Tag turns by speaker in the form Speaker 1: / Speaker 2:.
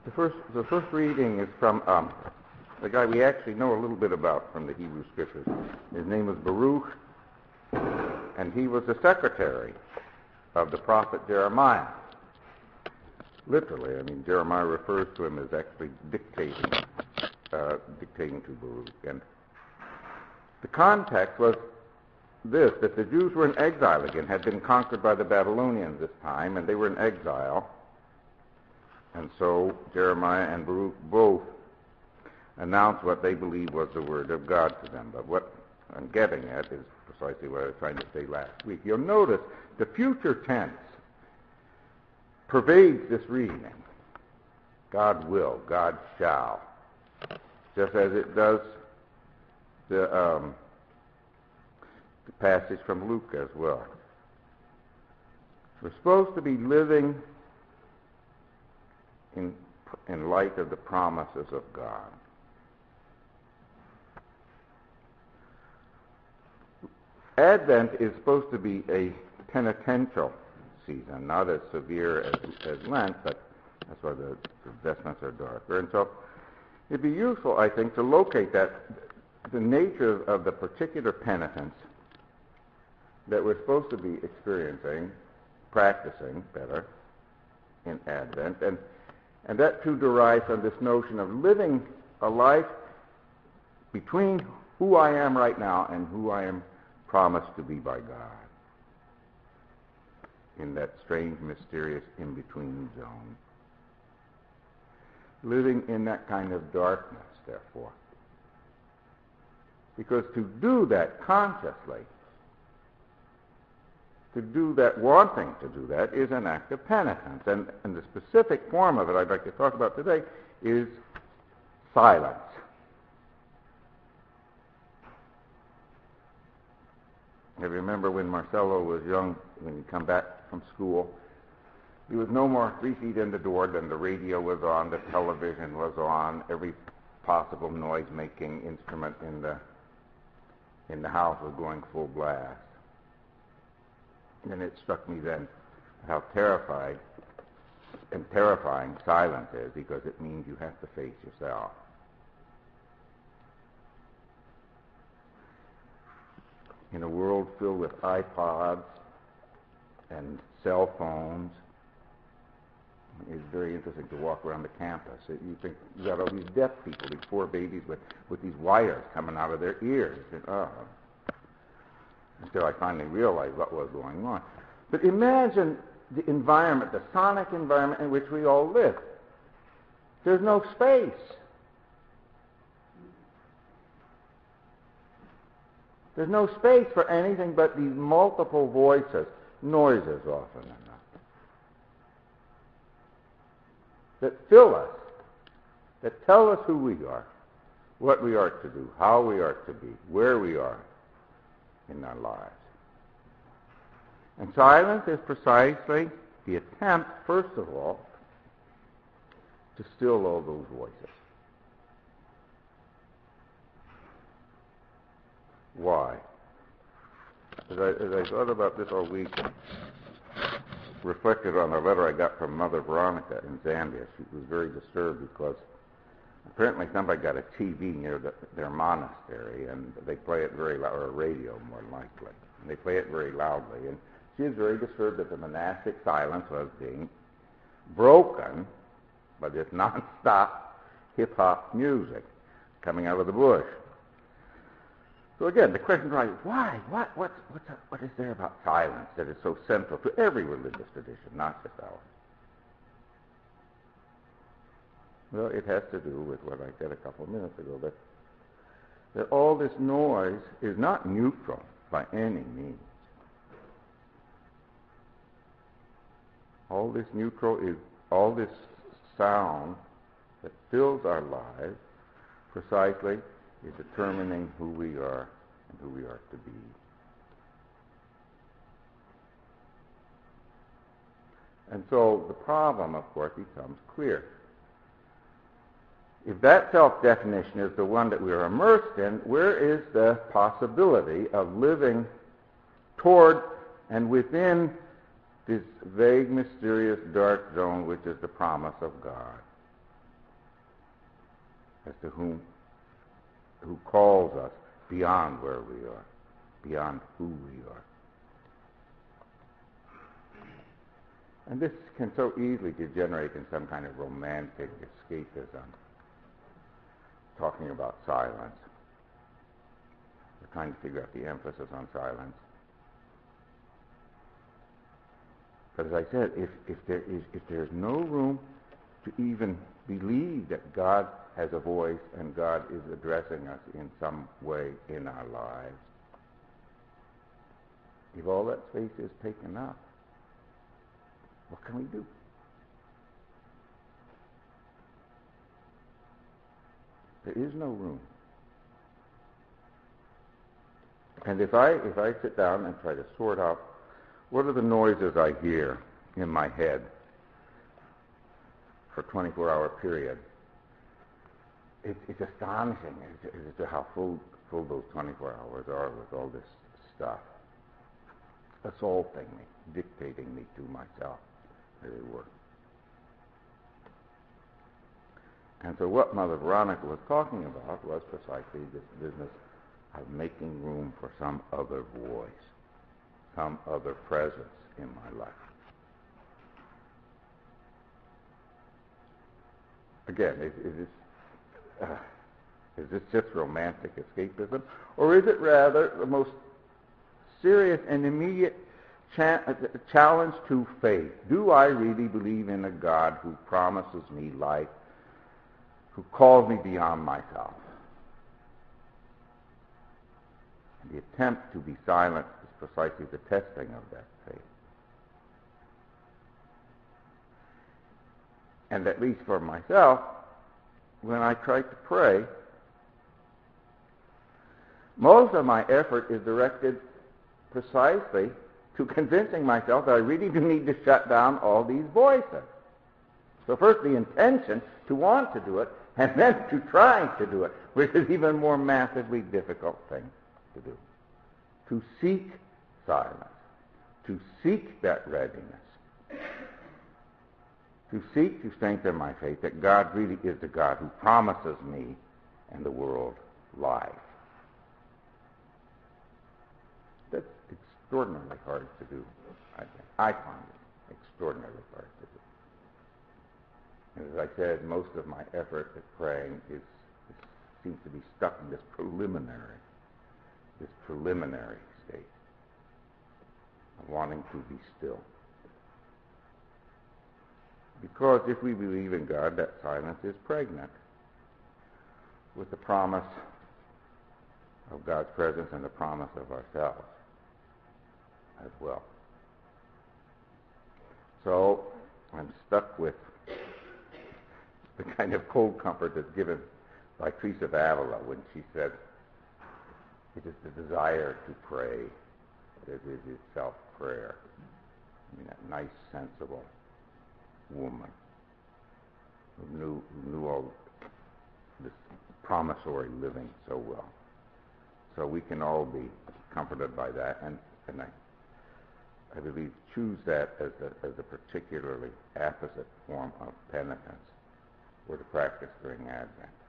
Speaker 1: The first reading is from the guy we actually know a little bit about from the Hebrew Scriptures. His name was Baruch, and he was the secretary of the prophet Jeremiah. Literally, I mean, Jeremiah refers to him as actually dictating to Baruch. And the context was this, that the Jews were in exile again, had been conquered by the Babylonians this time, and they were in exile. And so Jeremiah and Baruch both announced what they believed was the word of God to them. But what I'm getting at is precisely what I was trying to say last week. You'll notice the future tense pervades this reading. God will, God shall, just as it does the passage from Luke as well. We're supposed to be living in light of the promises of God. Advent is supposed to be a penitential season, not as severe as Lent, but that's why the vestments are darker. And so it'd be useful, I think, to locate the nature of the particular penitence that we're supposed to be experiencing, practicing better in Advent, and that too derives from this notion of living a life between who I am right now and who I am promised to be by God, in that strange, mysterious in-between zone. Living in that kind of darkness, therefore. Because to do that consciously, to do that, wanting to do that, is an act of penitence. And the specific form of it I'd like to talk about today is silence. I remember when Marcello was young, when he'd come back from school, he was no more 3 feet in the door than the radio was on, the television was on, every possible noise-making instrument in the house was going full blast. And it struck me then how terrifying silence is, because it means you have to face yourself. In a world filled with iPods and cell phones, it's very interesting to walk around the campus. You think you got all these deaf people, these poor babies with these wires coming out of their ears. Until I finally realized what was going on. But imagine the environment, the sonic environment in which we all live. There's no space. There's no space for anything but these multiple voices, noises often enough, that fill us, that tell us who we are, what we are to do, how we are to be, where we are in our lives. And silence is precisely the attempt, first of all, to still all those voices. Why? As I thought about this all week, reflected on a letter I got from Mother Veronica in Zambia. She was very disturbed because apparently somebody got a TV near their monastery, and they play it very loud, or a radio more likely, and they play it very loudly. And she was very disturbed that the monastic silence was being broken by this non-stop hip-hop music coming out of the bush. So again, the question arises, why? What is there about silence that is so central to every religious tradition, not just ours? Well, it has to do with what I said a couple of minutes ago, that all this noise is not neutral by any means. All this sound that fills our lives precisely is determining who we are and who we are to be. And so the problem, of course, becomes clear. If that self-definition is the one that we are immersed in, where is the possibility of living toward and within this vague, mysterious, dark zone which is the promise of God? as to who calls us beyond where we are, beyond who we are. And this can so easily degenerate in some kind of romantic escapism, talking about silence. We're trying to figure out the emphasis on silence. But as I said, if there's no room to even believe that God has a voice and God is addressing us in some way in our lives, if all that space is taken up, what can we do? There is no room. And if I sit down and try to sort out what are the noises I hear in my head for a 24-hour period, it's astonishing as to how full those 24 hours are with all this stuff. Assaulting me, dictating me to myself, as it were. And so what Mother Veronica was talking about was precisely this business of making room for some other voice, some other presence in my life. Again, is this just romantic escapism, or is it rather the most serious and immediate challenge to faith? Do I really believe in a God who promises me life, who calls me beyond myself? And the attempt to be silent is precisely the testing of that faith. And at least for myself, when I try to pray, most of my effort is directed precisely to convincing myself that I really do need to shut down all these voices. So first the intention to want to do it, and then to trying to do it, which is even more massively difficult thing to do. To seek silence, to seek that readiness, to seek to strengthen my faith that God really is the God who promises me and the world life. That's extraordinarily hard to do, I think. I find it extraordinarily hard to do. And as I said, most of my effort at praying seems to be stuck in this preliminary state of wanting to be still. Because if we believe in God, that silence is pregnant with the promise of God's presence and the promise of ourselves as well. So I'm stuck with the kind of cold comfort that's given by Teresa of Avila when she said, it is the desire to pray that is itself prayer. I mean, that nice, sensible woman who knew all this promissory living so well. So we can all be comforted by that, and I believe choose that as a particularly apposite form of penitence or to practice during Advent.